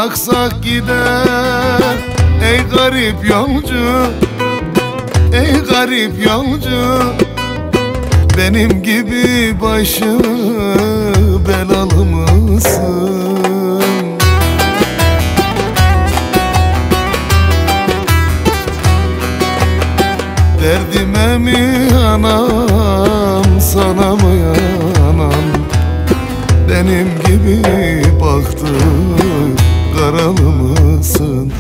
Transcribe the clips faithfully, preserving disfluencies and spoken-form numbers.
aksak gider. Ey garip yolcu, ey garip yolcu, benim gibi başı belalı mısın? Derdime mi yanam, sana mı yanam? Benim gibi baktı karalı mısın?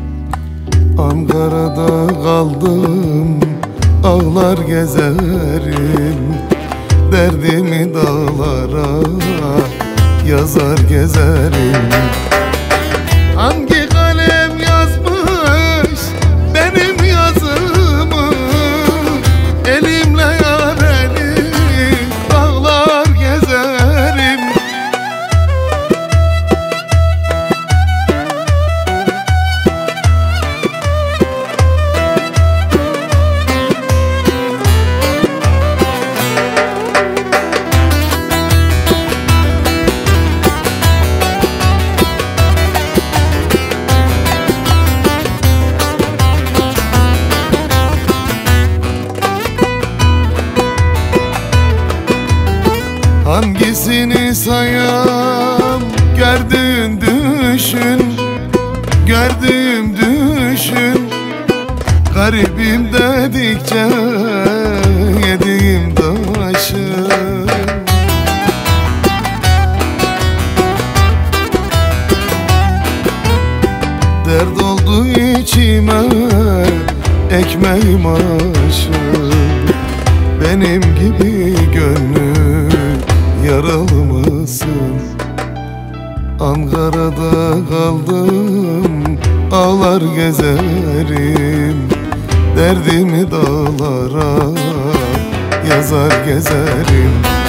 Ankara'da kaldım, ağlar gezerim. Derdimi dağlara yazar gezerim. Hangi kalem yazmış benim yazımı? Elimle yareli dağlar gezerim. Hangisini sayam, gördüğün düşün, gördüğüm düşün. Garibim dedikçe yediğim taşın. Dert oldu içime ekmeğim aşım. Benim gibi gönlüm yaralı mısın? Ankara'da kaldım, ağlar gezerim. Derdimi dağlara yazar gezerim.